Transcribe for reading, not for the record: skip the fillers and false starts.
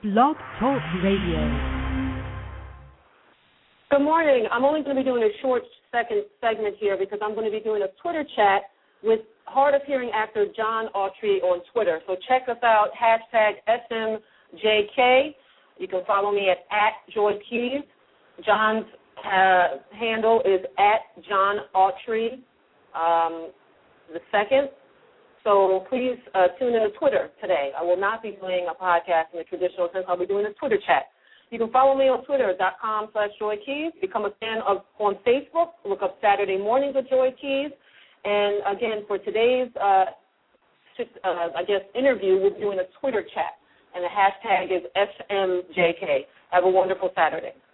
Blog Talk Radio. Good morning. I'm only going to be doing a short second segment here because I'm going to be doing a Twitter chat with hard of hearing actor John Autry on Twitter. So check us out, #SMJK. You can follow me at @JoyKeys. John's handle is @JohnAutry the second. So please tune in to Twitter today. I will not be doing a podcast in the traditional sense. I'll be doing a Twitter chat. You can follow me on Twitter.com/JoyKeys. Become a fan on Facebook. Look up Saturday Mornings with Joy Keys. And, again, for today's, interview, we'll be doing a Twitter chat. And the hashtag is SMJK. Have a wonderful Saturday.